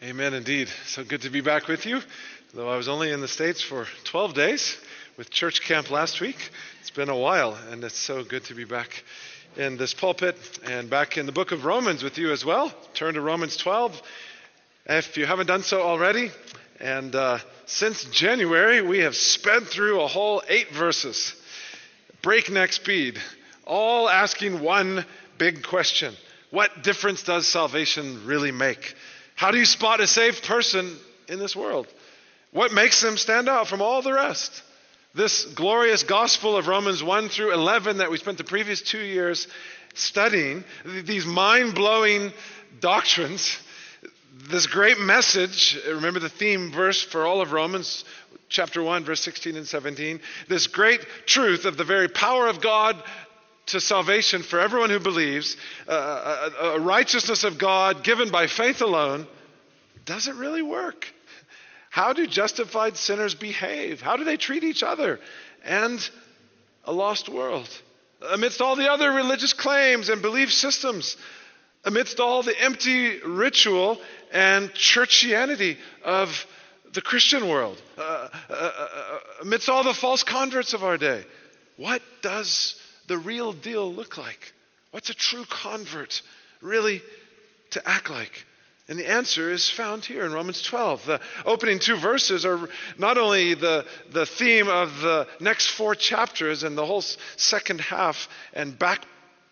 Amen indeed. So good to be back with you. Though I was only in the States for 12 days with church camp last week, it's been a while, and it's so good to be back in this pulpit and back in the book of Romans with you as well. Turn to Romans 12 if you haven't done so already. And since January, we have sped through a whole 8 verses, breakneck speed, all asking one big question. What difference does salvation really make? How do you spot a saved person in this world? What makes them stand out from all the rest? This glorious gospel of Romans 1 through 11 that we spent the previous 2 years studying, these mind-blowing doctrines, this great message, remember the theme verse for all of Romans, chapter 1, verse 16 and 17, this great truth of the very power of God to salvation for everyone who believes, a righteousness of God given by faith alone, does it really work? How do justified sinners behave? How do they treat each other and a lost world? Amidst all the other religious claims and belief systems, amidst all the empty ritual and churchianity of the Christian world, amidst all the false converts of our day, what does the real deal look like? What's a true convert really to act like? And the answer is found here in Romans 12. The opening 2 verses are not only the theme of the next 4 chapters and the whole second half and back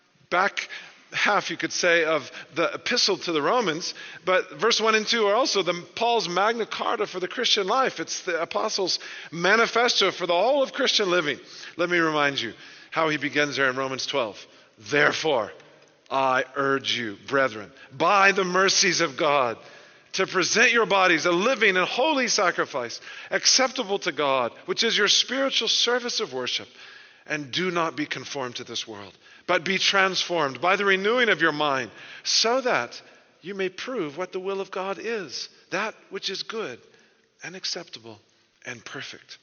half, you could say, of the epistle to the Romans, but verse 1 and 2 are also Paul's Magna Carta for the Christian life. It's the apostles' manifesto for the whole of Christian living. Let me remind you how he begins there in Romans 12. Therefore, I urge you, brethren, by the mercies of God, to present your bodies a living and holy sacrifice, acceptable to God, which is your spiritual service of worship. And do not be conformed to this world, but be transformed by the renewing of your mind, so that you may prove what the will of God is, that which is good and acceptable and perfect.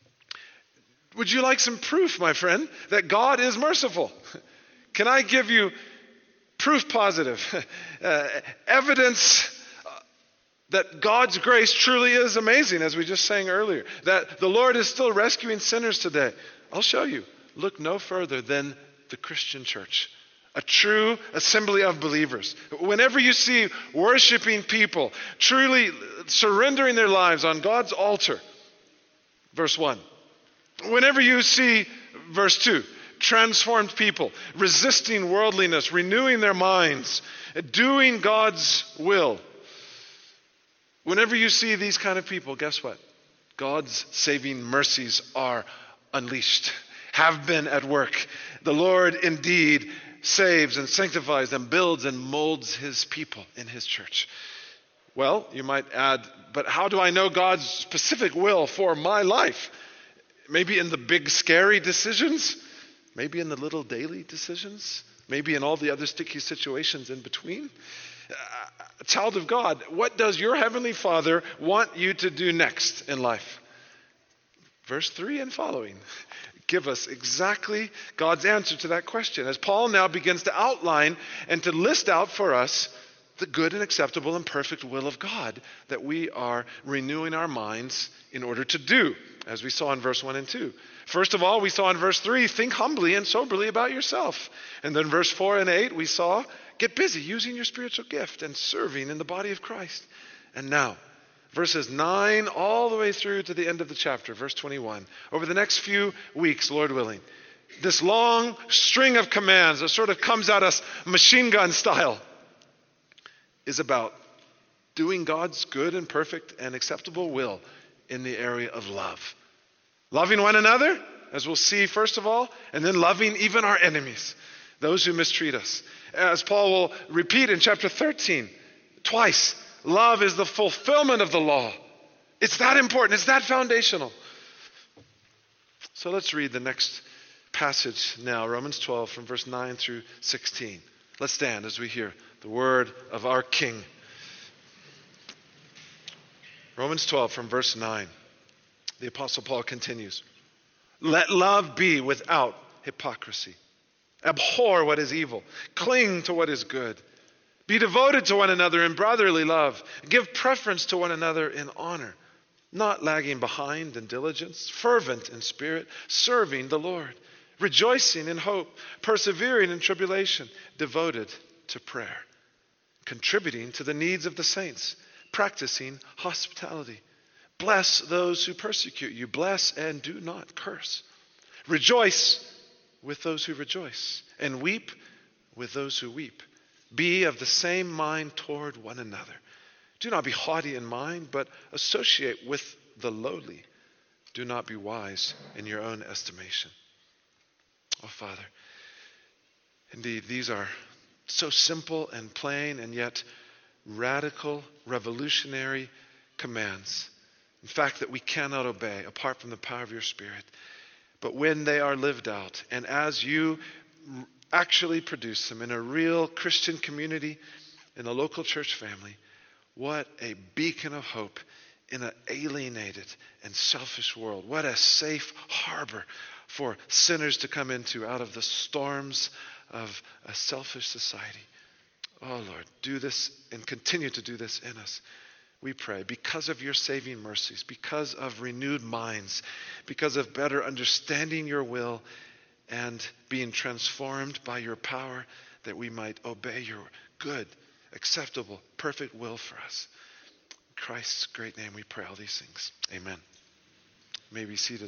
Would you like some proof, my friend, that God is merciful? Can I give you proof positive, evidence that God's grace truly is amazing, as we just sang earlier, that the Lord is still rescuing sinners today? I'll show you. Look no further than the Christian church, a true assembly of believers. Whenever you see worshiping people truly surrendering their lives on God's altar, verse 1. Whenever you see, verse 2, transformed people, resisting worldliness, renewing their minds, doing God's will. Whenever you see these kind of people, guess what? God's saving mercies are unleashed, have been at work. The Lord indeed saves and sanctifies and builds and molds his people in his church. Well, you might add, but how do I know God's specific will for my life? Maybe in the big scary decisions, maybe in the little daily decisions, maybe in all the other sticky situations in between. Child of God, what does your Heavenly Father want you to do next in life? Verse 3 and following give us exactly God's answer to that question, as Paul now begins to outline and to list out for us the good and acceptable and perfect will of God that we are renewing our minds in order to do, as we saw in verse 1 and 2. First of all, we saw in verse 3, think humbly and soberly about yourself. And then verse 4 and 8, we saw, get busy using your spiritual gift and serving in the body of Christ. And now, verses 9 all the way through to the end of the chapter, verse 21. Over the next few weeks, Lord willing, this long string of commands that sort of comes at us machine gun style is about doing God's good and perfect and acceptable will in the area of love. Loving one another, as we'll see first of all, and then loving even our enemies, those who mistreat us. As Paul will repeat in chapter 13, twice, love is the fulfillment of the law. It's that important. It's that foundational. So let's read the next passage now, Romans 12 from verse 9 through 16. Let's stand as we hear the word of our King. Romans 12 from verse 9. The Apostle Paul continues. Let love be without hypocrisy. Abhor what is evil. Cling to what is good. Be devoted to one another in brotherly love. Give preference to one another in honor, not lagging behind in diligence, fervent in spirit, serving the Lord, rejoicing in hope, persevering in tribulation, devoted to prayer, contributing to the needs of the saints, practicing hospitality. Bless those who persecute you. Bless and do not curse. Rejoice with those who rejoice, and weep with those who weep. Be of the same mind toward one another. Do not be haughty in mind, but associate with the lowly. Do not be wise in your own estimation. Oh, Father, indeed, these are so simple and plain and yet radical, revolutionary commands. In fact, that we cannot obey apart from the power of your Spirit. But when they are lived out, and as you actually produce them in a real Christian community, in a local church family, what a beacon of hope in an alienated and selfish world. What a safe harbor for sinners to come into out of the storms of a selfish society. Oh Lord, do this and continue to do this in us. We pray, because of your saving mercies, because of renewed minds, because of better understanding your will and being transformed by your power, that we might obey your good, acceptable, perfect will for us. In Christ's great name we pray all these things. Amen. You may be seated.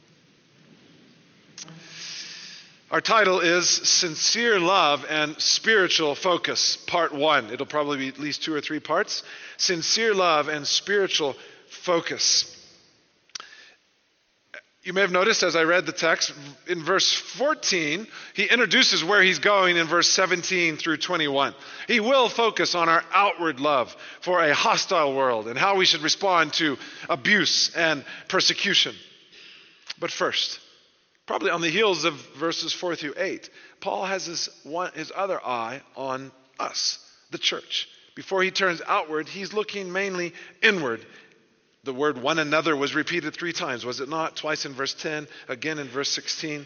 Our title is Sincere Love and Spiritual Focus, Part 1. It'll probably be at least 2 or 3 parts. Sincere Love and Spiritual Focus. You may have noticed as I read the text, in verse 14, he introduces where he's going in verse 17 through 21. He will focus on our outward love for a hostile world and how we should respond to abuse and persecution. But first, probably on the heels of verses 4 through 8, Paul has his other eye on us, the church. Before he turns outward, he's looking mainly inward. The word one another was repeated 3 times, was it not? Twice in verse 10, again in verse 16.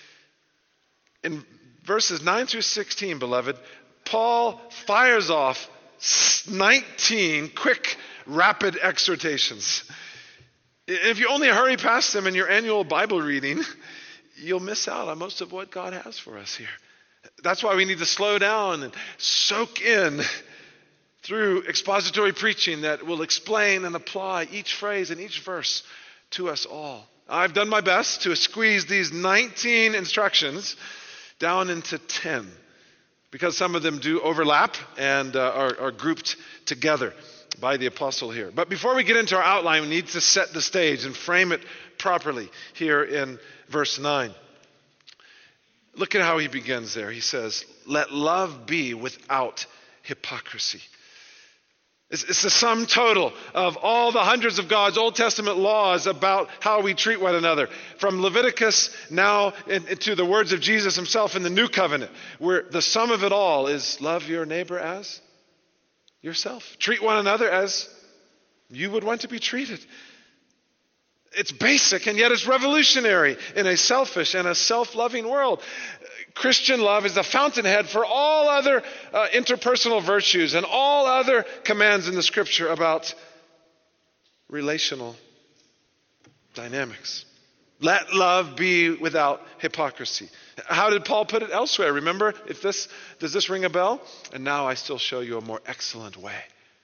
In verses 9 through 16, beloved, Paul fires off 19 quick, rapid exhortations. If you only hurry past them in your annual Bible reading, you'll miss out on most of what God has for us here. That's why we need to slow down and soak in through expository preaching that will explain and apply each phrase and each verse to us all. I've done my best to squeeze these 19 instructions down into 10 because some of them do overlap and are grouped together by the apostle here. But before we get into our outline, we need to set the stage and frame it properly here in verse 9. Look at how he begins there. He says, let love be without hypocrisy. It's the sum total of all the hundreds of God's Old Testament laws about how we treat one another. From Leviticus now into the words of Jesus himself in the New Covenant, where the sum of it all is love your neighbor as yourself. Treat one another as you would want to be treated. It's basic and yet it's revolutionary in a selfish and a self-loving world. Christian love is the fountainhead for all other interpersonal virtues and all other commands in the scripture about relational dynamics. Let love be without hypocrisy. How did Paul put it elsewhere? Remember, does this ring a bell? And now I still show you a more excellent way.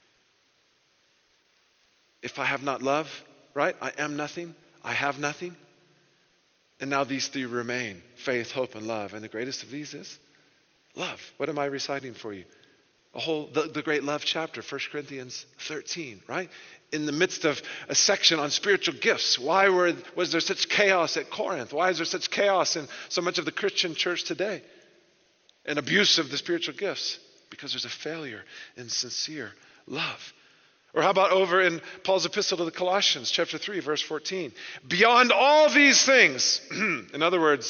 If I have not love, right? I am nothing. I have nothing. And now these 3 remain, faith, hope, and love. And the greatest of these is love. What am I reciting for you? The great love chapter, 1 Corinthians 13, right? In the midst of a section on spiritual gifts. Why was there such chaos at Corinth? Why is there such chaos in so much of the Christian church today? And abuse of the spiritual gifts? Because there's a failure in sincere love. Or how about over in Paul's epistle to the Colossians, chapter 3, verse 14. Beyond all these things, in other words,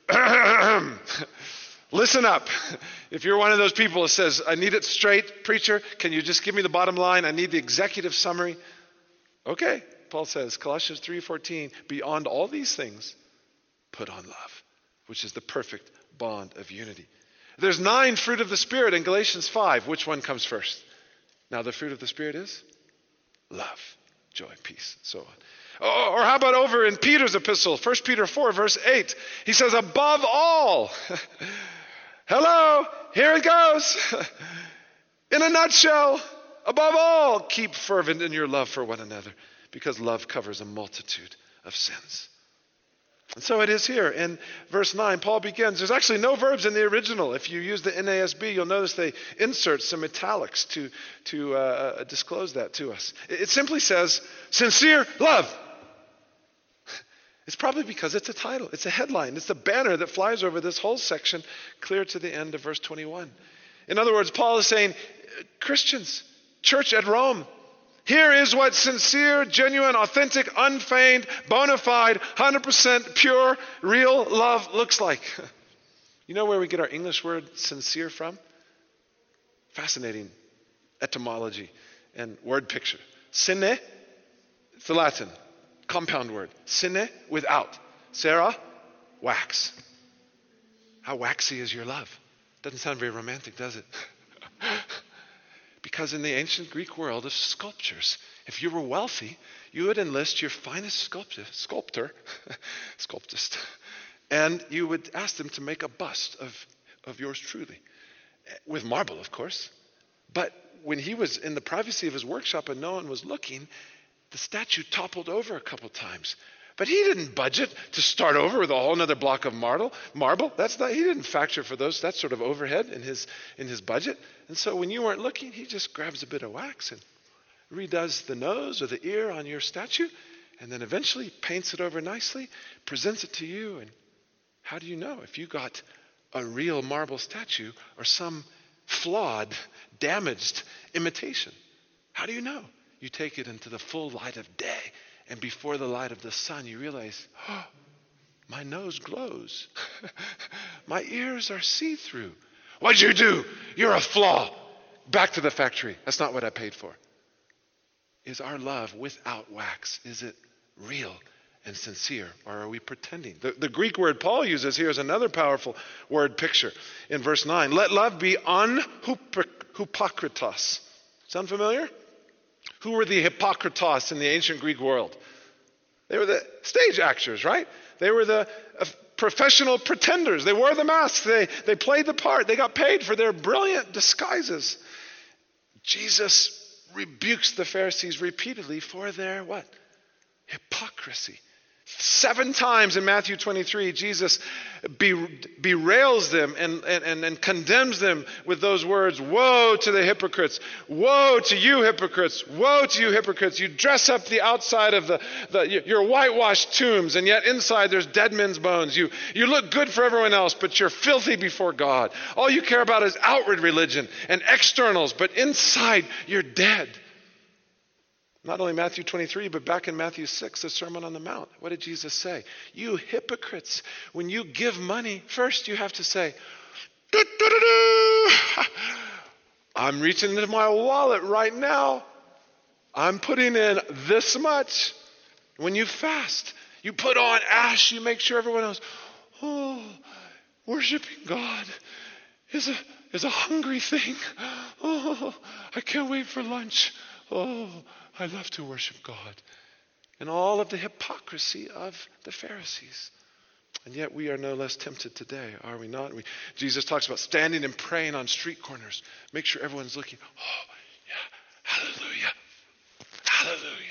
listen up. If you're one of those people that says, I need it straight, preacher, can you just give me the bottom line? I need the executive summary. Okay, Paul says, Colossians 3:14, beyond all these things, put on love, which is the perfect bond of unity. There's 9 fruit of the Spirit in Galatians 5. Which one comes first? Now the fruit of the Spirit is love, joy, peace, and so on. Or how about over in Peter's epistle, 1 Peter 4, verse 8. He says, above all, hello, here it goes. In a nutshell, above all, keep fervent in your love for one another, because love covers a multitude of sins. And so it is here in verse 9. Paul begins. There's actually no verbs in the original. If you use the NASB, you'll notice they insert some italics to disclose that to us. It simply says, sincere love. It's probably because it's a title. It's a headline. It's the banner that flies over this whole section clear to the end of verse 21. In other words, Paul is saying, Christians, church at Rome, here is what sincere, genuine, authentic, unfeigned, bona fide, 100% pure, real love looks like. You know where we get our English word sincere from? Fascinating etymology and word picture. Sine, it's the Latin compound word. Sine, without. Cera, wax. How waxy is your love? Doesn't sound very romantic, does it? Because in the ancient Greek world of sculptures, if you were wealthy, you would enlist your finest sculptor, and you would ask them to make a bust of yours truly. With marble, of course. But when he was in the privacy of his workshop and no one was looking, the statue toppled over a couple times. But he didn't budget to start over with a whole other block of marble. He didn't factor for those. That's sort of overhead in his budget. And so when you weren't looking, he just grabs a bit of wax and redoes the nose or the ear on your statue, and then eventually paints it over nicely, presents it to you. And how do you know if you got a real marble statue or some flawed, damaged imitation? How do you know? You take it into the full light of day. And before the light of the sun, you realize, oh, my nose glows. My ears are see-through. What'd you do? You're a flaw. Back to the factory. That's not what I paid for. Is our love without wax? Is it real and sincere? Or are we pretending? The Greek word Paul uses here is another powerful word picture. In verse 9, let love be unhypocritos. Sound familiar? Who were the hypocritos in the ancient Greek world? They were the stage actors, right? They were the professional pretenders. They wore the masks. They played the part. They got paid for their brilliant disguises. Jesus rebukes the Pharisees repeatedly for their what? Hypocrisy. 7 times in Matthew 23, Jesus berails them and condemns them with those words, woe to the hypocrites, woe to you hypocrites, woe to you hypocrites. You dress up the outside of your whitewashed tombs, and yet inside there's dead men's bones. You look good for everyone else, but you're filthy before God. All you care about is outward religion and externals, but inside you're dead. Not only Matthew 23, but back in Matthew 6, the Sermon on the Mount. What did Jesus say? You hypocrites, when you give money, first you have to say, I'm reaching into my wallet right now. I'm putting in this much. When you fast, you put on ash. You make sure everyone else, worshiping God is a hungry thing. Oh, I can't wait for lunch. Oh, I love to worship God. And all of the hypocrisy of the Pharisees. And yet we are no less tempted today, are we not? Jesus talks about standing and praying on street corners. Make sure everyone's looking. Oh, yeah. Hallelujah. Hallelujah.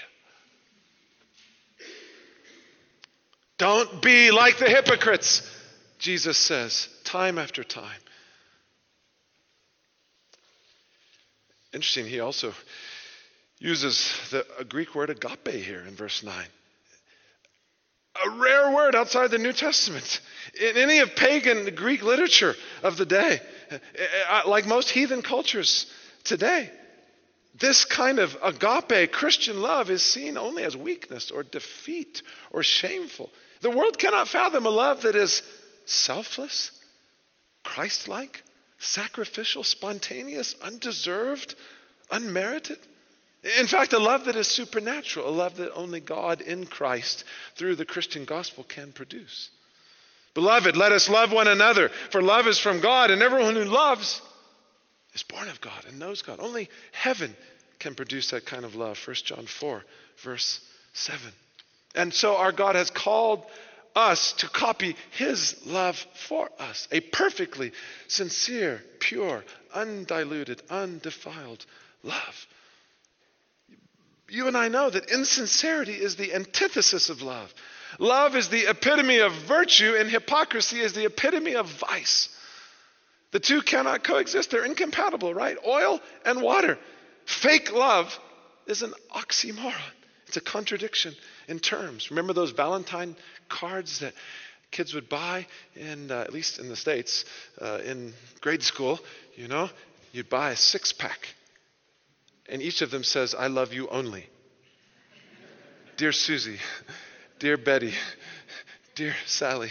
Don't be like the hypocrites, Jesus says, time after time. Interesting, he also uses a Greek word agape here in verse 9. A rare word outside the New Testament. In any of pagan Greek literature of the day, like most heathen cultures today, this kind of agape Christian love is seen only as weakness or defeat or shameful. The world cannot fathom a love that is selfless, Christ-like, sacrificial, spontaneous, undeserved, unmerited. In fact, a love that is supernatural, a love that only God in Christ through the Christian gospel can produce. Beloved, let us love one another, for love is from God, and everyone who loves is born of God and knows God. Only heaven can produce that kind of love. 1 John 4, verse 7. And so our God has called us to copy his love for us, a perfectly sincere, pure, undiluted, undefiled love. You and I know that insincerity is the antithesis of love. Love is the epitome of virtue, and hypocrisy is the epitome of vice. The two cannot coexist. They're incompatible, right? Oil and water. Fake love is an oxymoron. It's a contradiction in terms. Remember those Valentine cards that kids would buy in, at least in the States, in grade school? You know, you'd buy a 6-pack. And each of them says, I love you only. Dear Susie, dear Betty, dear Sally.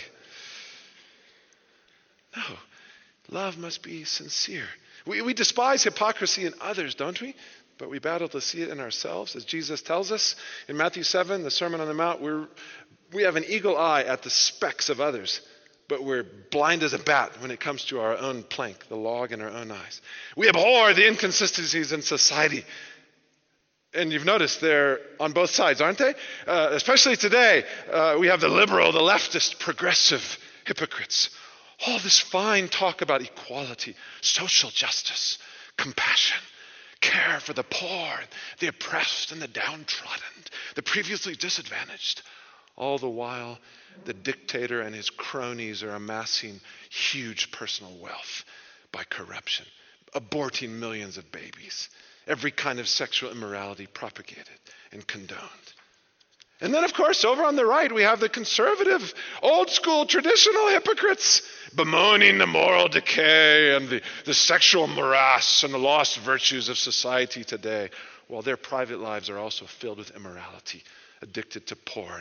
No, love must be sincere. We despise hypocrisy in others, don't we? But we battle to see it in ourselves. As Jesus tells us in Matthew 7, the Sermon on the Mount, we have an eagle eye at the specks of others, but we're blind as a bat when it comes to our own plank, the log in our own eyes. We abhor the inconsistencies in society. And you've noticed they're on both sides, aren't they? Especially today, we have the liberal, the leftist, progressive hypocrites. All this fine talk about equality, social justice, compassion, care for the poor, the oppressed and the downtrodden, the previously disadvantaged. All the while, the dictator and his cronies are amassing huge personal wealth by corruption, aborting millions of babies, every kind of sexual immorality propagated and condoned. And then, of course, over on the right, we have the conservative, old school, traditional hypocrites bemoaning the moral decay and the sexual morass and the lost virtues of society today, while their private lives are also filled with immorality, addicted to porn,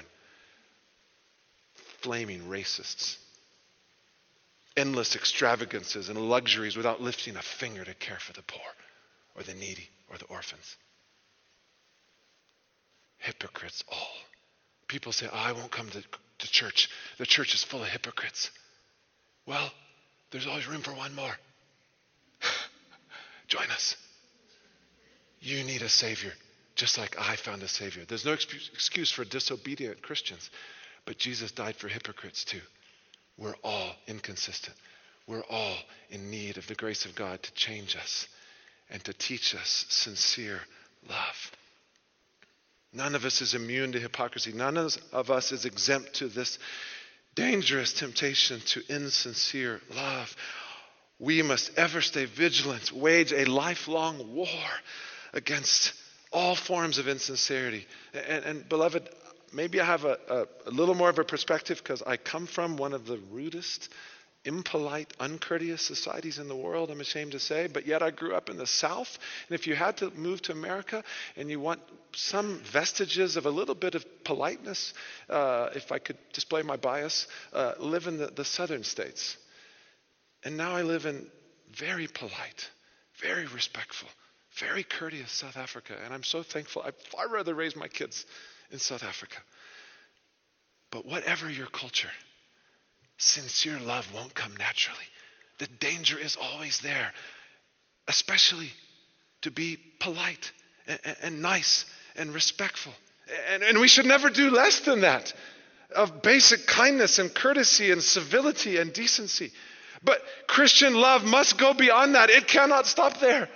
flaming racists, endless extravagances and luxuries without lifting a finger to care for the poor or the needy or the orphans. Hypocrites all. People say, I won't come to church. The church is full of hypocrites. Well, there's always room for one more. Join us. You need a Savior, just like I found a Savior. There's no excuse for disobedient Christians, but Jesus died for hypocrites too. We're all inconsistent. We're all in need of the grace of God to change us and to teach us sincere love. None of us is immune to hypocrisy. None of us is exempt to this dangerous temptation to insincere love. We must ever stay vigilant, wage a lifelong war against all forms of insincerity. And beloved, maybe I have a little more of a perspective because I come from one of the rudest, impolite, uncourteous societies in the world, I'm ashamed to say, but yet I grew up in the South. And if you had to move to America and you want some vestiges of a little bit of politeness, if I could display my bias, live in the southern states. And now I live in very polite, very respectful, very courteous South Africa. And I'm so thankful. I'd far rather raise my kids in South Africa. But whatever your culture, sincere love won't come naturally. The danger is always there, especially to be polite and nice and respectful. And we should never do less than that, of basic kindness and courtesy and civility and decency. But Christian love must go beyond that. It cannot stop there.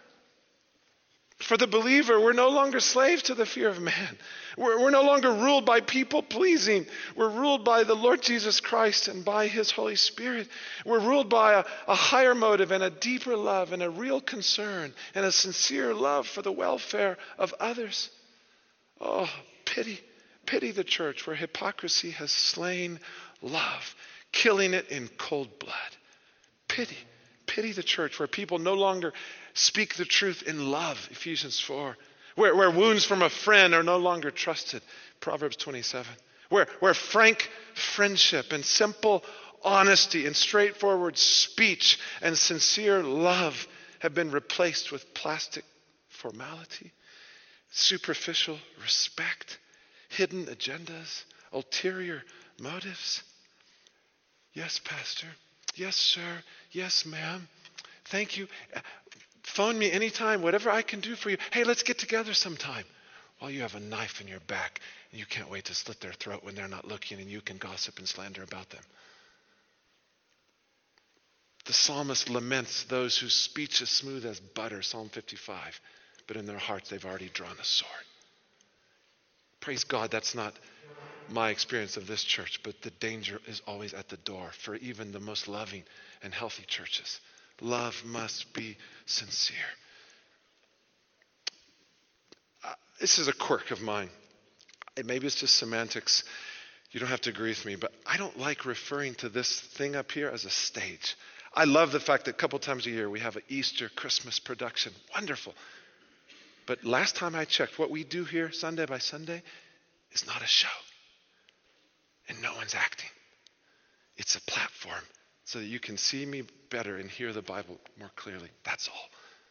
For the believer, we're no longer slaves to the fear of man. We're no longer ruled by people pleasing. We're ruled by the Lord Jesus Christ and by his Holy Spirit. We're ruled by a higher motive and a deeper love and a real concern and a sincere love for the welfare of others. Oh, pity the church where hypocrisy has slain love, killing it in cold blood. Pity the church where people no longer speak the truth in love, Ephesians 4. Where wounds from a friend are no longer trusted, Proverbs 27. Where frank friendship and simple honesty and straightforward speech and sincere love have been replaced with plastic formality, superficial respect, hidden agendas, ulterior motives. Yes, Pastor. Yes, sir. Yes, ma'am. Thank you. Phone me anytime, whatever I can do for you. Hey, let's get together sometime. While you have a knife in your back and you can't wait to slit their throat when they're not looking and you can gossip and slander about them. The psalmist laments those whose speech is smooth as butter, Psalm 55, but in their hearts they've already drawn a sword. Praise God, that's not my experience of this church, but the danger is always at the door for even the most loving and healthy churches. Love must be sincere. This is a quirk of mine. Maybe it's just semantics. You don't have to agree with me, but I don't like referring to this thing up here as a stage. I love the fact that a couple times a year we have an Easter, Christmas production. Wonderful. But last time I checked, what we do here Sunday by Sunday is not a show. And no one's acting. It's a platform so that you can see me better and hear the Bible more clearly. That's all.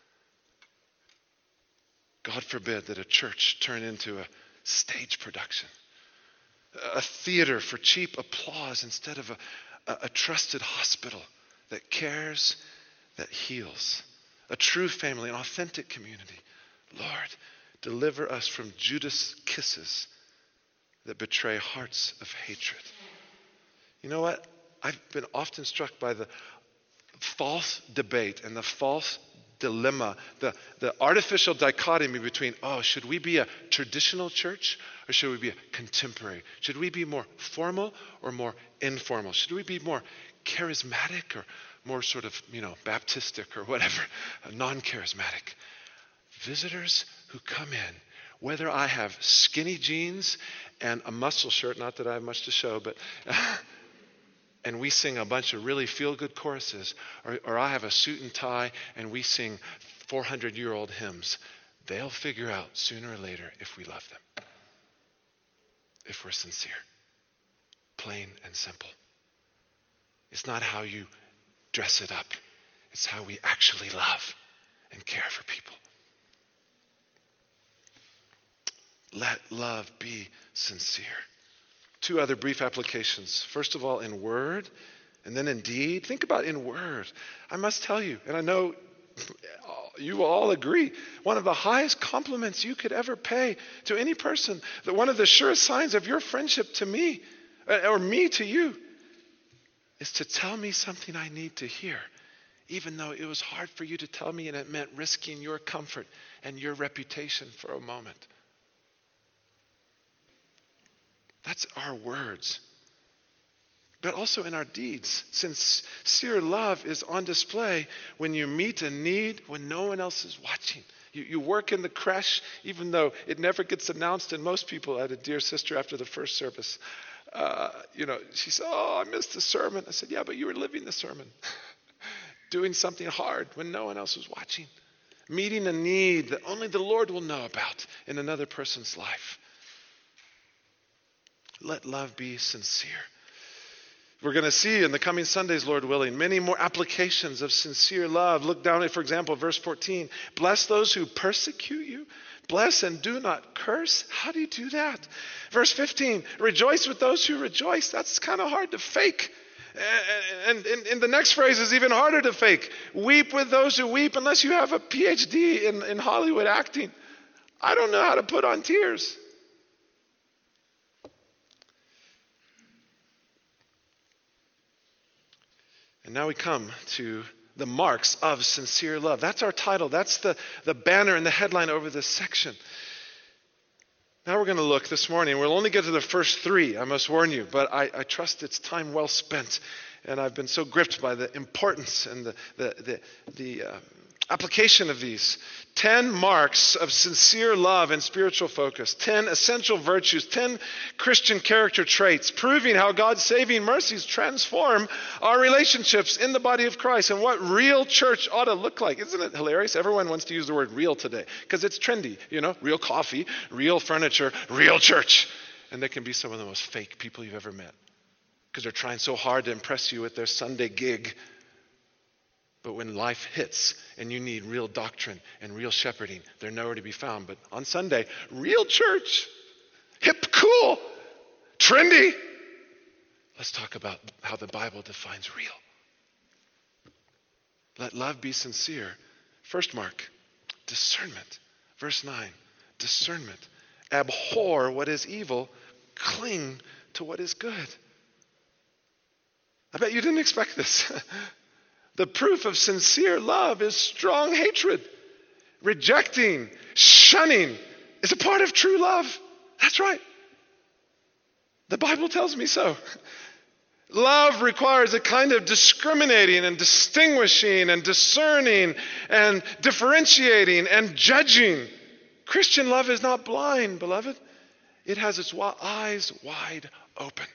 God forbid that a church turn into a stage production, a theater for cheap applause instead of a trusted hospital that cares, that heals, a true family, an authentic community. Lord, deliver us from Judas kisses that betray hearts of hatred. You know what? I've been often struck by the false debate and the false dilemma, the artificial dichotomy between, should we be a traditional church or should we be a contemporary? Should we be more formal or more informal? Should we be more charismatic or more sort of, Baptistic or whatever, non-charismatic? Visitors who come in, whether I have skinny jeans and a muscle shirt, not that I have much to show, but and we sing a bunch of really feel-good choruses, or I have a suit and tie and we sing 400-year-old hymns, they'll figure out sooner or later if we love them, if we're sincere. Plain and simple. It's not how you dress it up. It's how we actually love and care for people. Let love be sincere. 2 other brief applications. First of all, in word, and then in deed. Think about in word. I must tell you, and I know you will all agree, one of the highest compliments you could ever pay to any person, that one of the surest signs of your friendship to me, or me to you, is to tell me something I need to hear, even though it was hard for you to tell me and it meant risking your comfort and your reputation for a moment. That's our words. But also in our deeds. Sincere love is on display when you meet a need when no one else is watching. You work in the creche, even though it never gets announced, and most people, I had a dear sister after the first service, she said, I missed the sermon. I said, yeah, but you were living the sermon. Doing something hard when no one else was watching. Meeting a need that only the Lord will know about in another person's life. Let love be sincere. We're going to see in the coming Sundays, Lord willing, many more applications of sincere love. Look down at, for example, verse 14. Bless those who persecute you. Bless and do not curse. How do you do that? Verse 15. Rejoice with those who rejoice. That's kind of hard to fake. And the next phrase is even harder to fake. Weep with those who weep, unless you have a PhD in Hollywood acting. I don't know how to put on tears. And now we come to the marks of sincere love. That's our title. That's the banner and the headline over this section. Now we're going to look this morning. We'll only get to the first 3, I must warn you, but I trust it's time well spent. And I've been so gripped by the importance and the application of these. 10 marks of sincere love and spiritual focus. 10 essential virtues. 10 Christian character traits, proving how God's saving mercies transform our relationships in the body of Christ and what real church ought to look like. Isn't it hilarious? Everyone wants to use the word real today because it's trendy. Real coffee, real furniture, real church. And they can be some of the most fake people you've ever met because they're trying so hard to impress you with their Sunday gig. But when life hits and you need real doctrine and real shepherding, they're nowhere to be found. But on Sunday, real church, hip, cool, trendy. let's talk about how the Bible defines real. Let love be sincere. First mark, discernment. Verse 9, discernment. Abhor what is evil, cling to what is good. I bet you didn't expect this. The proof of sincere love is strong hatred. Rejecting, shunning is a part of true love. That's right. The Bible tells me so. Love requires a kind of discriminating and distinguishing and discerning and differentiating and judging. Christian love is not blind, beloved. It has its eyes wide open.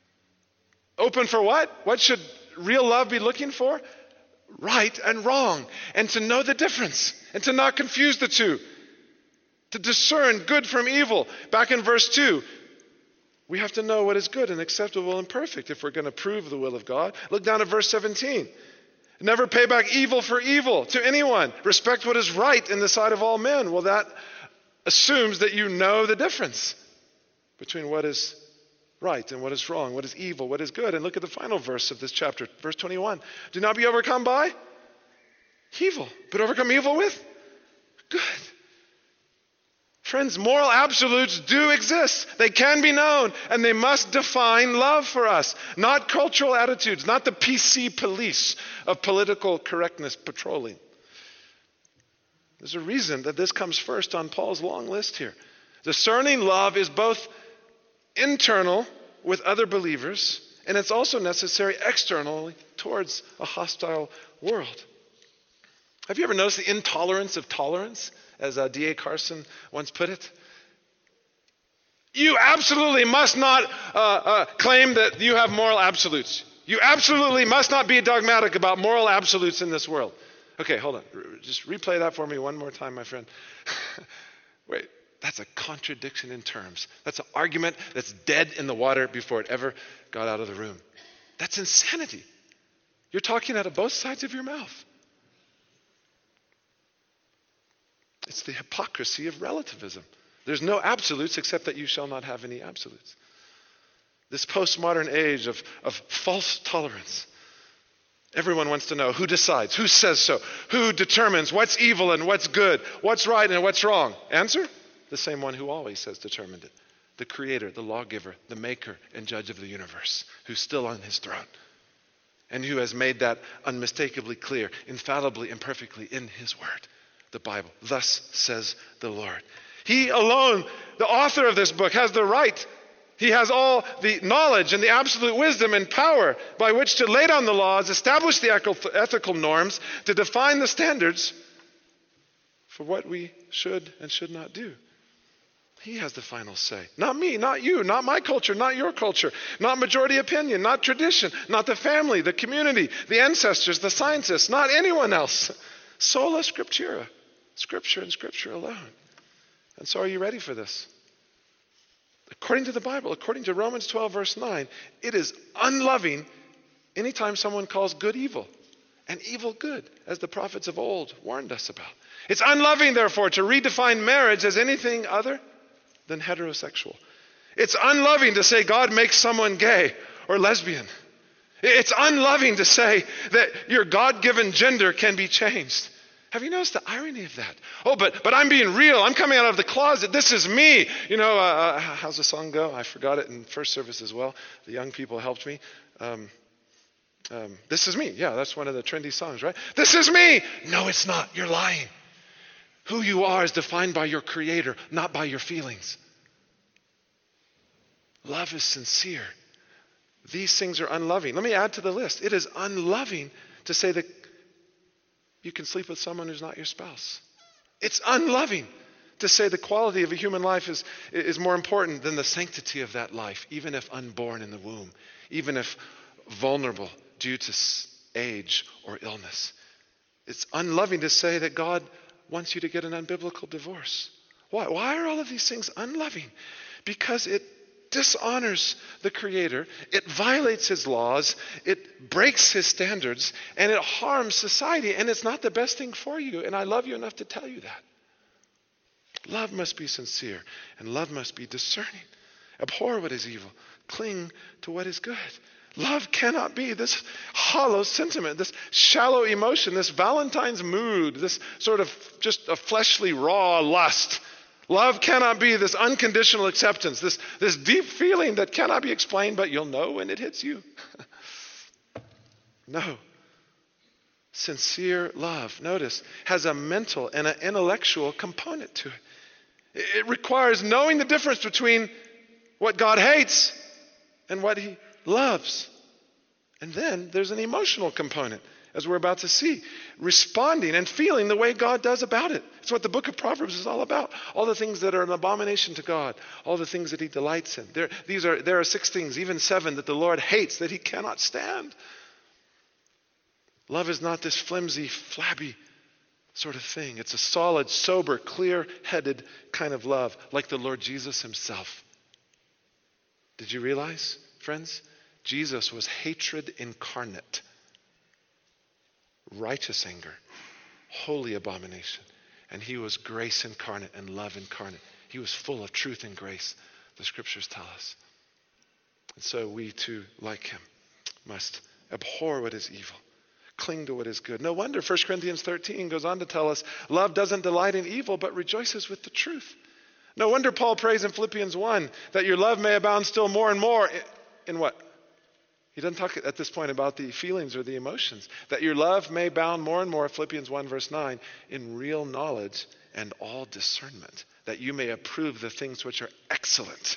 Open for what? What should real love be looking for? Right and wrong, and to know the difference, and to not confuse the two, to discern good from evil. Back in verse 2, we have to know what is good and acceptable and perfect if we're going to prove the will of God. Look down at verse 17. Never pay back evil for evil to anyone. Respect what is right in the sight of all men. Well, that assumes that you know the difference between what is right and what is wrong, what is evil, what is good. And look at the final verse of this chapter, verse 21. Do not be overcome by evil, but overcome evil with good. Friends, moral absolutes do exist. They can be known, and they must define love for us. Not cultural attitudes, not the PC police of political correctness patrolling. There's a reason that this comes first on Paul's long list here. Discerning love is both internal with other believers, and it's also necessary externally towards a hostile world. Have you ever noticed the intolerance of tolerance, as D.A. Carson once put it? You absolutely must not claim that you have moral absolutes. You absolutely must not be dogmatic about moral absolutes in this world. Okay, hold on. Just replay that for me one more time, my friend. Wait, that's a contradiction in terms. That's an argument that's dead in the water before it ever got out of the room. That's insanity. You're talking out of both sides of your mouth. It's the hypocrisy of relativism. There's no absolutes except that you shall not have any absolutes. This postmodern age of false tolerance. Everyone wants to know who decides, who says so, who determines what's evil and what's good, what's right and what's wrong. Answer? The same one who always has determined it. The creator, the lawgiver, the maker and judge of the universe, who's still on his throne. And who has made that unmistakably clear, infallibly and perfectly in his word. The Bible. Thus says the Lord. He alone, the author of this book, has the right. He has all the knowledge and the absolute wisdom and power by which to lay down the laws, establish the ethical norms, to define the standards for what we should and should not do. He has the final say. Not me, not you, not my culture, not your culture, not majority opinion, not tradition, not the family, the community, the ancestors, the scientists, not anyone else. Sola Scriptura. Scripture and Scripture alone. And so are you ready for this? According to the Bible, according to Romans 12, verse 9, it is unloving anytime someone calls good evil and evil good, as the prophets of old warned us about. It's unloving, therefore, to redefine marriage as anything other than heterosexual. It's unloving to say God makes someone gay or lesbian. It's unloving to say that your God-given gender can be changed. Have you noticed the irony of that? Oh, but I'm being real. I'm coming out of the closet. This is me. You know, how's the song go? I forgot it in first service as well. The young people helped me. This is me. Yeah, that's one of the trendy songs, right? This is me. No, it's not. You're lying. Who you are is defined by your Creator, not by your feelings. Love is sincere. These things are unloving. Let me add to the list. It is unloving to say that you can sleep with someone who's not your spouse. It's unloving to say the quality of a human life is more important than the sanctity of that life, even if unborn in the womb, even if vulnerable due to age or illness. It's unloving to say that God wants you to get an unbiblical divorce. Why are all of these things unloving? Because it dishonors the Creator, it violates His laws, it breaks His standards, and it harms society, and it's not the best thing for you, and I love you enough to tell you that. Love must be sincere, and love must be discerning. Abhor what is evil. Cling to what is good. Love cannot be this hollow sentiment, this shallow emotion, this Valentine's mood, this sort of just a fleshly, raw lust. Love cannot be this unconditional acceptance, this deep feeling that cannot be explained, but you'll know when it hits you. No. Sincere love, notice, has a mental and an intellectual component to it. It requires knowing the difference between what God hates and what he loves. And then there's an emotional component, as we're about to see. Responding and feeling the way God does about it. It's what the book of Proverbs is all about. All the things that are an abomination to God. All the things that he delights in. There are 6 things, even 7, that the Lord hates, that he cannot stand. Love is not this flimsy, flabby sort of thing. It's a solid, sober, clear-headed kind of love, like the Lord Jesus himself. Did you realize, friends? Jesus was hatred incarnate, righteous anger, holy abomination. And he was grace incarnate and love incarnate. He was full of truth and grace, the scriptures tell us. And so we too, like him, must abhor what is evil. Cling to what is good. No wonder 1 Corinthians 13 goes on to tell us, love doesn't delight in evil, but rejoices with the truth. No wonder Paul prays in Philippians 1 that your love may abound still more and more in what? He doesn't talk at this point about the feelings or the emotions. That your love may abound more and more, Philippians 1 verse 9, in real knowledge and all discernment, that you may approve the things which are excellent.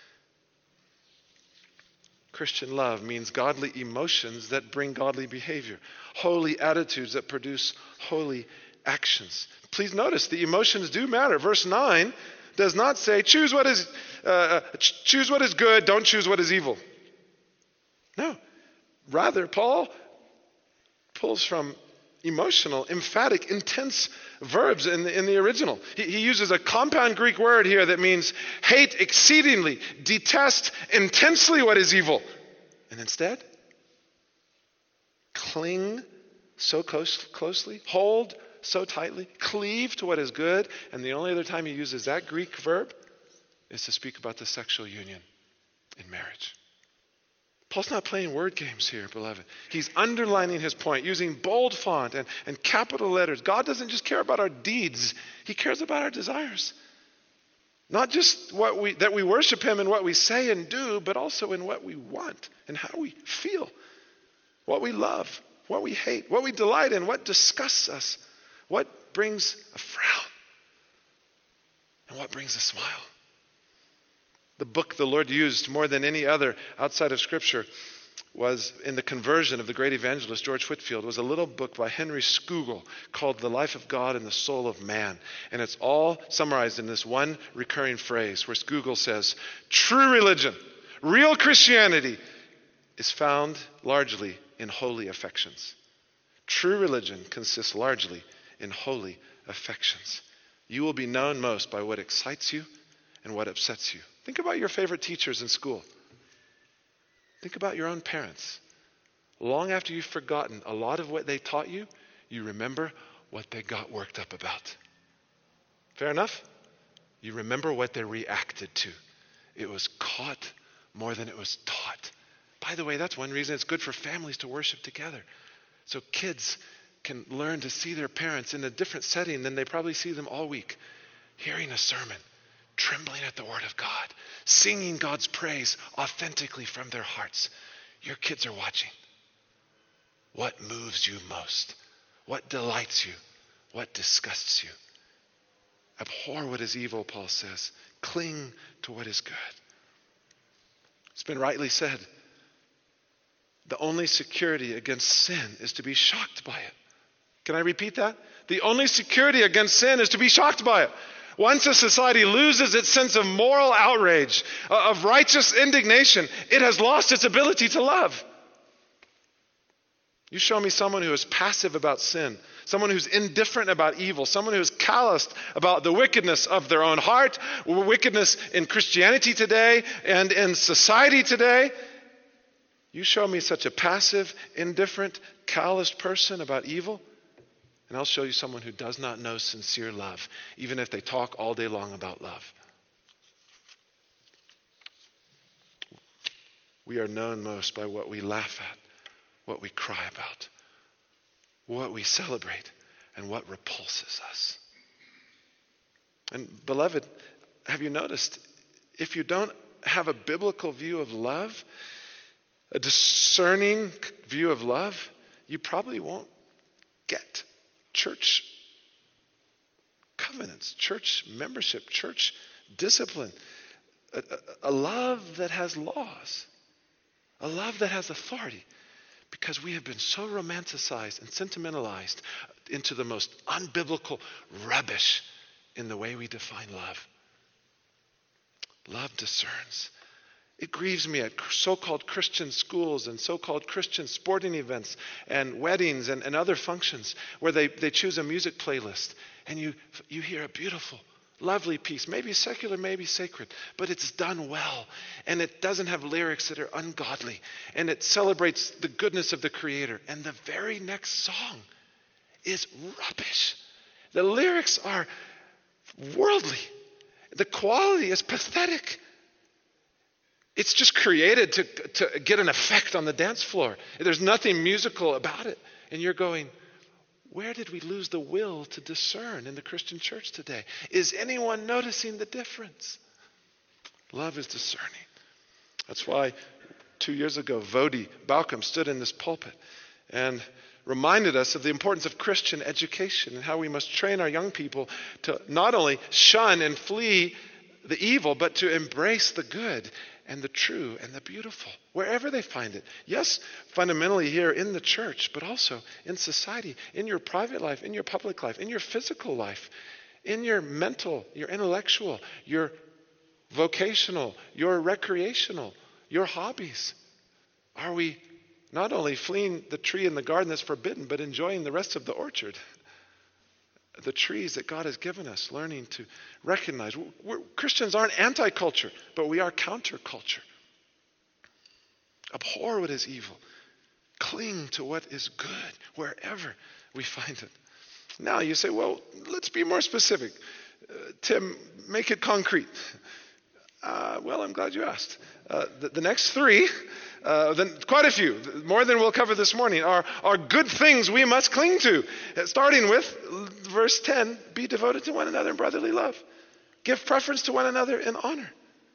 Christian love means godly emotions that bring godly behavior, holy attitudes that produce holy actions. Please notice the emotions do matter. Verse 9 does not say choose what is good, don't choose what is evil. No. Rather, Paul pulls from emotional, emphatic, intense verbs in the original. He uses a compound Greek word here that means hate exceedingly, detest intensely what is evil. And instead, cling so closely, hold so tightly, cleave to what is good. And the only other time he uses that Greek verb is to speak about the sexual union in marriage. Paul's not playing word games here, beloved. He's underlining his point, using bold font and capital letters. God doesn't just care about our deeds. He cares about our desires. Not just that we worship him in what we say and do, but also in what we want and how we feel. What we love, what we hate, what we delight in, what disgusts us, what brings a frown, and what brings a smile. The book the Lord used more than any other outside of Scripture was in the conversion of the great evangelist George Whitefield. Was a little book by Henry Scougal called The Life of God and the Soul of Man. And it's all summarized in this one recurring phrase where Scougal says, true religion, real Christianity is found largely in holy affections. True religion consists largely in holy affections. You will be known most by what excites you and what upsets you. Think about your favorite teachers in school. Think about your own parents. Long after you've forgotten a lot of what they taught you, you remember what they got worked up about. Fair enough? You remember what they reacted to. It was caught more than it was taught. By the way, that's one reason it's good for families to worship together. So kids can learn to see their parents in a different setting than they probably see them all week. Hearing a sermon, trembling at the word of God, singing God's praise authentically from their hearts. Your kids are watching. What moves you most? What delights you? What disgusts you? Abhor what is evil, Paul says. Cling to what is good. It's been rightly said, the only security against sin is to be shocked by it. Can I repeat that? The only security against sin is to be shocked by it. Once a society loses its sense of moral outrage, of righteous indignation, it has lost its ability to love. You show me someone who is passive about sin, someone who's indifferent about evil, someone who is calloused about the wickedness of their own heart, wickedness in Christianity today and in society today. You show me such a passive, indifferent, calloused person about evil, and I'll show you someone who does not know sincere love, even if they talk all day long about love. We are known most by what we laugh at, what we cry about, what we celebrate, and what repulses us. And beloved, have you noticed, if you don't have a biblical view of love, a discerning view of love, you probably won't get church covenants, church membership, church discipline, a love that has laws, a love that has authority, because we have been so romanticized and sentimentalized into the most unbiblical rubbish in the way we define love. Love discerns. It grieves me at so-called Christian schools and so-called Christian sporting events and weddings and other functions where they choose a music playlist and you hear a beautiful, lovely piece, maybe secular, maybe sacred, but it's done well and it doesn't have lyrics that are ungodly and it celebrates the goodness of the Creator, and the very next song is rubbish. The lyrics are worldly. The quality is pathetic. It's just created to get an effect on the dance floor. There's nothing musical about it. And you're going, where did we lose the will to discern in the Christian church today? Is anyone noticing the difference? Love is discerning. That's why 2 years ago, Vodi Balcom stood in this pulpit and reminded us of the importance of Christian education and how we must train our young people to not only shun and flee the evil, but to embrace the good and the true and the beautiful, wherever they find it. Yes, fundamentally here in the church, but also in society, in your private life, in your public life, in your physical life, in your mental, your intellectual, your vocational, your recreational, your hobbies. Are we not only fleeing the tree in the garden that's forbidden, but enjoying the rest of the orchard? The trees that God has given us, learning to recognize. Christians aren't anti-culture, but we are counter-culture. Abhor what is evil. Cling to what is good wherever we find it. Now you say, well, let's be more specific. Tim, make it concrete. Well, I'm glad you asked. The next three, quite a few, more than we'll cover this morning, are good things we must cling to. Starting with verse 10, be devoted to one another in brotherly love. Give preference to one another in honor.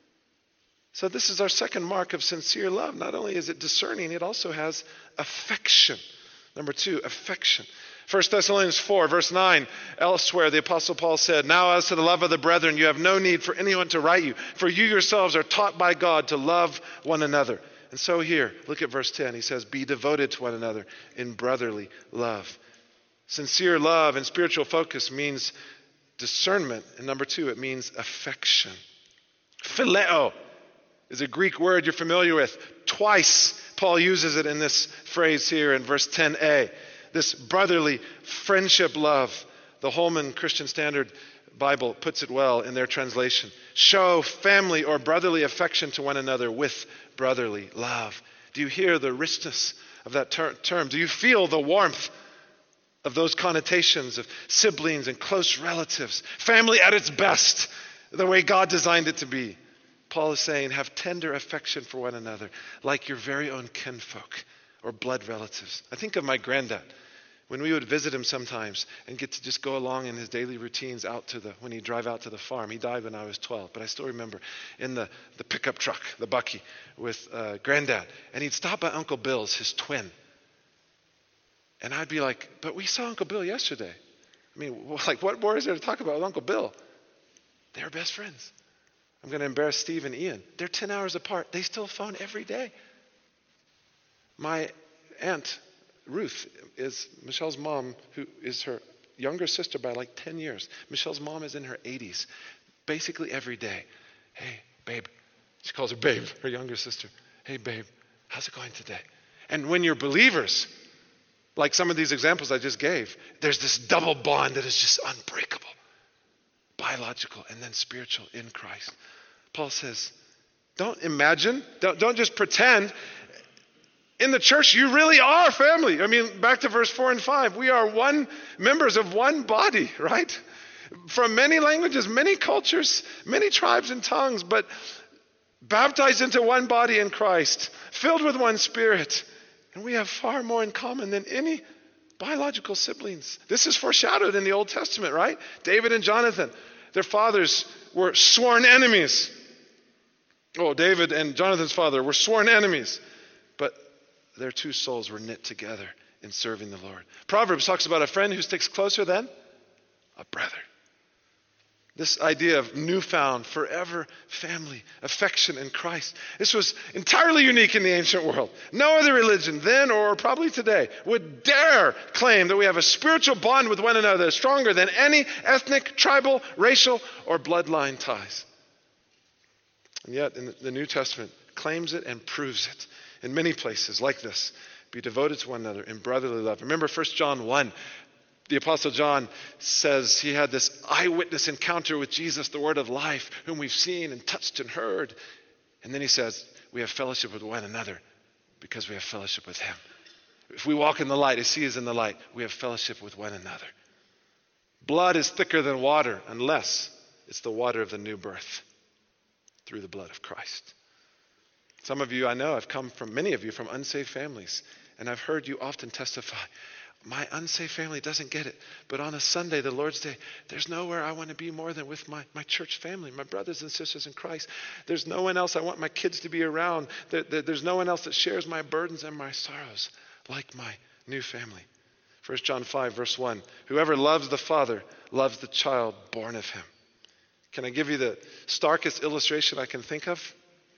So this is our second mark of sincere love. Not only is it discerning, it also has affection. Number 2, affection. 1 Thessalonians 4, verse 9, elsewhere the Apostle Paul said, now as to the love of the brethren, you have no need for anyone to write you, for you yourselves are taught by God to love one another. And so here, look at verse 10. He says, be devoted to one another in brotherly love. Sincere love and spiritual focus means discernment. And number 2, it means affection. Phileo is a Greek word you're familiar with. Twice Paul uses it in this phrase here in verse 10a. This brotherly friendship love. The Holman Christian Standard Bible puts it well in their translation. Show family or brotherly affection to one another with brotherly love. Do you hear the richness of that term? Do you feel the warmth of those connotations of siblings and close relatives? Family at its best, the way God designed it to be. Paul is saying, have tender affection for one another, like your very own kinfolk or blood relatives. I think of my granddad. When we would visit him sometimes and get to just go along in his daily routines when he'd drive out to the farm. He died when I was 12, but I still remember in the pickup truck, the Bucky, with Granddad. And he'd stop by Uncle Bill's, his twin. And I'd be like, but we saw Uncle Bill yesterday. I mean, like, what more is there to talk about with Uncle Bill? They're best friends. I'm going to embarrass Steve and Ian. They're 10 hours apart. They still phone every day. My aunt, Ruth, is Michelle's mom, who is her younger sister by like 10 years. Michelle's mom is in her 80s. Basically every day. Hey, babe. She calls her babe, her younger sister. Hey, babe, how's it going today? And when you're believers, like some of these examples I just gave, there's this double bond that is just unbreakable. Biological and then spiritual in Christ. Paul says, don't imagine, don't just pretend. In the church, you really are family. I mean, back to verse 4 and 5. We are members of one body, right? From many languages, many cultures, many tribes and tongues. But baptized into one body in Christ, filled with one Spirit. And we have far more in common than any biological siblings. This is foreshadowed in the Old Testament, right? David and Jonathan, their fathers were sworn enemies. Oh, David and Jonathan's father were sworn enemies. But their two souls were knit together in serving the Lord. Proverbs talks about a friend who sticks closer than a brother. This idea of newfound, forever family, affection in Christ. This was entirely unique in the ancient world. No other religion then or probably today would dare claim that we have a spiritual bond with one another stronger than any ethnic, tribal, racial, or bloodline ties. And yet, in the New Testament, claims it and proves it in many places like this. Be devoted to one another in brotherly love. Remember 1 John 1. The Apostle John says he had this eyewitness encounter with Jesus, the Word of life, whom we've seen and touched and heard. And then he says, we have fellowship with one another because we have fellowship with him. If we walk in the light, as he is in the light, we have fellowship with one another. Blood is thicker than water unless it's the water of the new birth through the blood of Christ. Some of you, I know, many of you from unsaved families, and I've heard you often testify, my unsaved family doesn't get it. But on a Sunday, the Lord's Day, there's nowhere I want to be more than with my church family, my brothers and sisters in Christ. There's no one else I want my kids to be around. There's no one else that shares my burdens and my sorrows like my new family. 1 John 5, verse 1. Whoever loves the Father loves the child born of him. Can I give you the starkest illustration I can think of?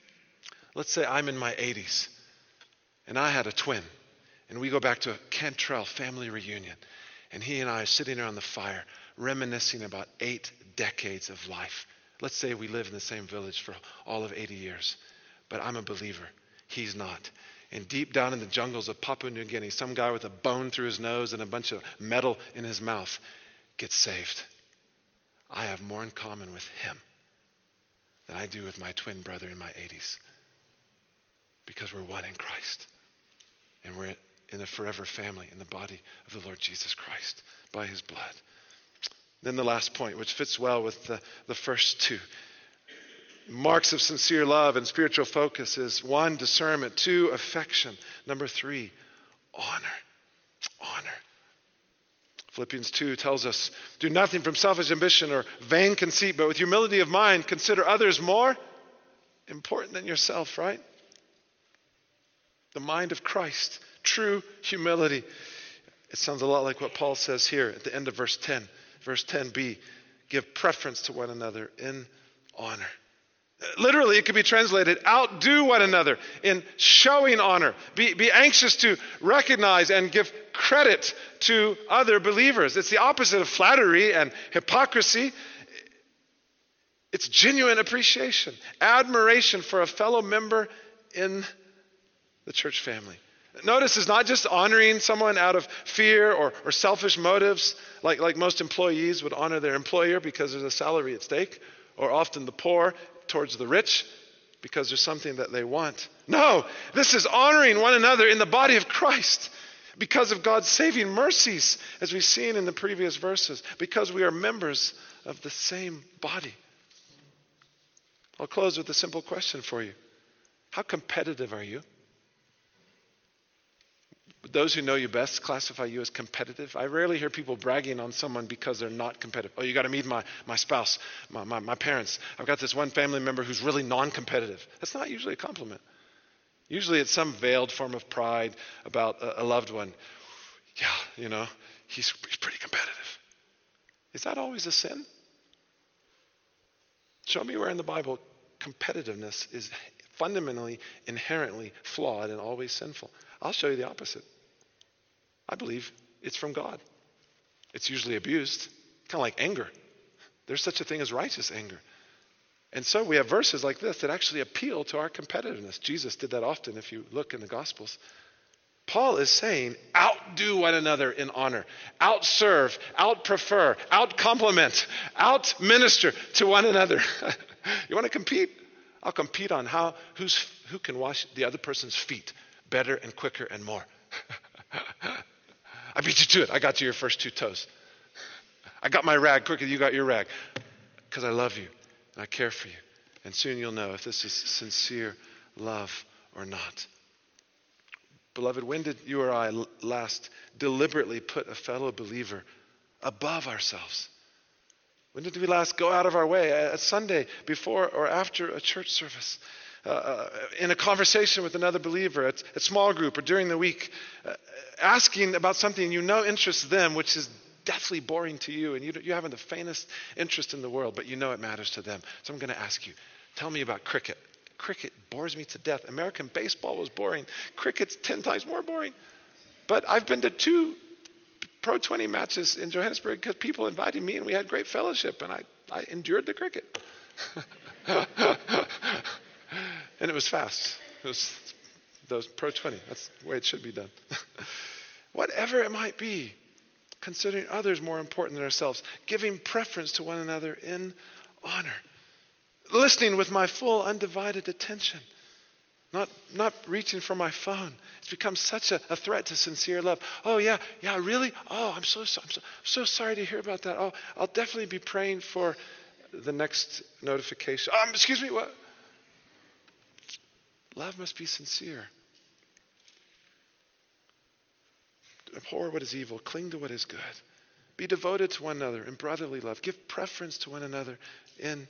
Let's say I'm in my 80s and I had a twin. And we go back to a Cantrell family reunion. And he and I are sitting around the fire, reminiscing about 8 decades of life. Let's say we live in the same village for all of 80 years. But I'm a believer. He's not. And deep down in the jungles of Papua New Guinea, some guy with a bone through his nose and a bunch of metal in his mouth gets saved. I have more in common with him than I do with my twin brother in my 80s. Because we're one in Christ. And we're in a forever family in the body of the Lord Jesus Christ by his blood. Then the last point, which fits well with the first two. Marks of sincere love and spiritual focus is 1, discernment, 2, affection. Number 3, honor. Honor. Philippians 2 tells us, do nothing from selfish ambition or vain conceit, but with humility of mind, consider others more important than yourself, right? The mind of Christ. True humility. It sounds a lot like what Paul says here at the end of verse 10. Verse 10b, give preference to one another in honor. Literally, it could be translated, outdo one another in showing honor. Be anxious to recognize and give credit to other believers. It's the opposite of flattery and hypocrisy. It's genuine appreciation, admiration for a fellow member in the church family. Notice it's not just honoring someone out of fear or selfish motives, like most employees would honor their employer because there's a salary at stake, or often the poor towards the rich because there's something that they want. No, this is honoring one another in the body of Christ because of God's saving mercies, as we've seen in the previous verses, because we are members of the same body. I'll close with a simple question for you. How competitive are you? Those who know you best classify you as competitive. I rarely hear people bragging on someone because they're not competitive. Oh, you got to meet my spouse, my parents. I've got this one family member who's really non-competitive. That's not usually a compliment. Usually it's some veiled form of pride about a loved one. Yeah, he's pretty competitive. Is that always a sin? Show me where in the Bible competitiveness is fundamentally, inherently flawed and always sinful. I'll show you the opposite. I believe it's from God. It's usually abused, kind of like anger. There's such a thing as righteous anger. And so we have verses like this that actually appeal to our competitiveness. Jesus did that often if you look in the Gospels. Paul is saying, outdo one another in honor, outserve, outprefer, outcompliment, outminister to one another. You want to compete? I'll compete on who can wash the other person's feet better and quicker and more. I beat you to it. I got to your first 2 toes. I got my rag quicker than you got your rag. Because I love you and I care for you. And soon you'll know if this is sincere love or not. Beloved, when did you or I last deliberately put a fellow believer above ourselves? When did we last go out of our way at Sunday, before or after a church service, in a conversation with another believer, at small group or during the week, asking about something you know interests them, which is deathly boring to you, and you haven't the faintest interest in the world, but you know it matters to them. So I'm going to ask you, tell me about cricket. Cricket bores me to death. American baseball was boring. Cricket's 10 times more boring. But I've been to 2 Pro 20 matches in Johannesburg because people invited me and we had great fellowship, and I endured the cricket. And it was fast. It was those Pro 20. That's the way it should be done. Whatever it might be, considering others more important than ourselves, giving preference to one another in honor, listening with my full undivided attention, not reaching for my phone. It's become such a threat to sincere love. Oh yeah, really? Oh, I'm so sorry to hear about that. Oh, I'll definitely be praying for the next notification. Excuse me, what? Love must be sincere. Abhor what is evil, cling to what is good. Be devoted to one another in brotherly love. Give preference to one another in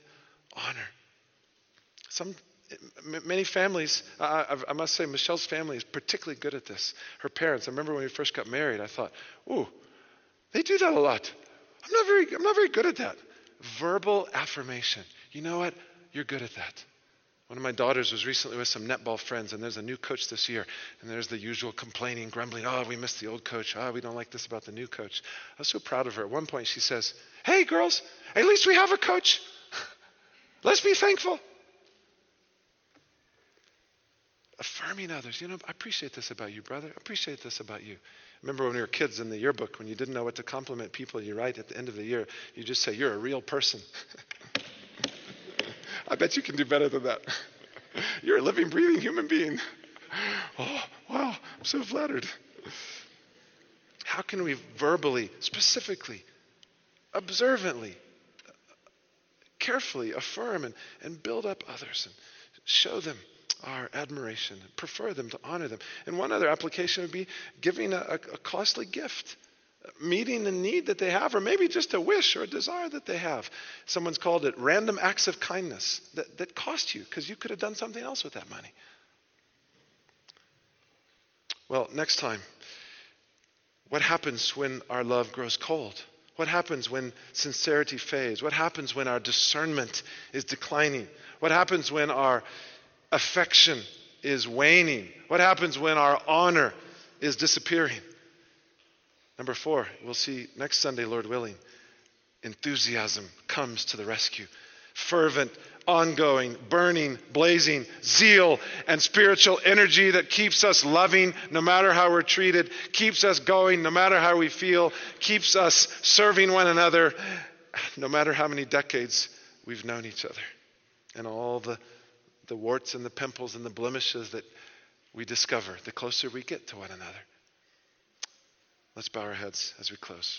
honor. Many families, I must say Michelle's family is particularly good at this. Her parents, I remember when we first got married, I thought, ooh, they do that a lot. I'm not very good at that. Verbal affirmation. You know what? You're good at that. One of my daughters was recently with some netball friends, and there's a new coach this year, and there's the usual complaining, grumbling, oh, we missed the old coach, we don't like this about the new coach. I was so proud of her. At one point she says, hey girls, at least we have a coach. Let's be thankful. Affirming others. You know, I appreciate this about you, brother. I appreciate this about you. Remember when we were kids in the yearbook, when you didn't know what to compliment people, you write at the end of the year, you just say, you're a real person. I bet you can do better than that. You're a living, breathing human being. Oh, wow, I'm so flattered. How can we verbally, specifically, observantly, carefully affirm and build up others and show them our admiration, and prefer them, to honor them? And one other application would be giving a costly gift, meeting a need that they have, or maybe just a wish or a desire that they have. Someone's called it random acts of kindness that cost you because you could have done something else with that money. Well, next time, what happens when our love grows cold? What happens when sincerity fades? What happens when our discernment is declining? What happens when our affection is waning? What happens when our honor is disappearing? Number 4, we'll see next Sunday, Lord willing, enthusiasm comes to the rescue. Fervent, ongoing, burning, blazing zeal and spiritual energy that keeps us loving no matter how we're treated, keeps us going no matter how we feel, keeps us serving one another no matter how many decades we've known each other, and all the warts and the pimples and the blemishes that we discover the closer we get to one another. Let's bow our heads as we close.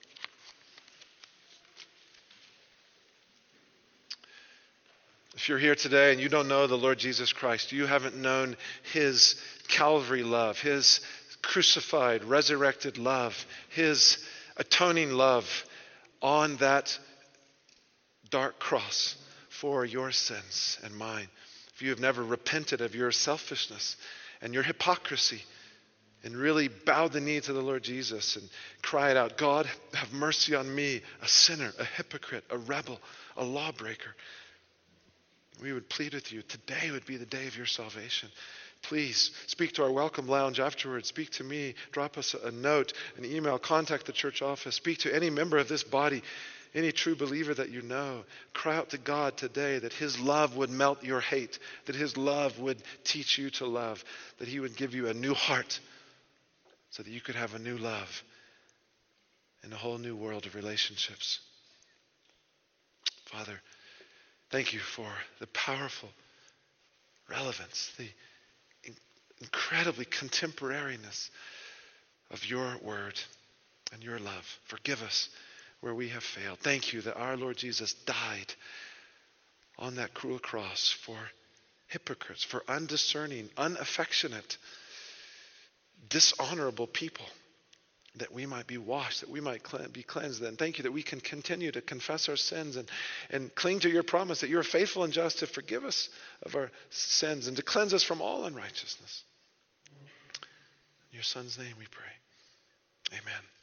If you're here today and you don't know the Lord Jesus Christ, you haven't known his Calvary love, his crucified, resurrected love, his atoning love on that dark cross for your sins and mine. If you have never repented of your selfishness and your hypocrisy and really bowed the knee to the Lord Jesus and cried out, God, have mercy on me, a sinner, a hypocrite, a rebel, a lawbreaker, we would plead with you. Today would be the day of your salvation. Please speak to our welcome lounge afterwards. Speak to me. Drop us a note, an email. Contact the church office. Speak to any member of this body, any true believer that you know. Cry out to God today that his love would melt your hate, that his love would teach you to love, that he would give you a new heart so that you could have a new love and a whole new world of relationships. Father, thank you for the powerful relevance, the incredibly contemporariness of your word and your love. Forgive us where we have failed. Thank you that our Lord Jesus died on that cruel cross for hypocrites, for undiscerning, unaffectionate, dishonorable people, that we might be washed, that we might be cleansed. And thank you that we can continue to confess our sins and cling to your promise that you're faithful and just to forgive us of our sins and to cleanse us from all unrighteousness. In your Son's name we pray. Amen.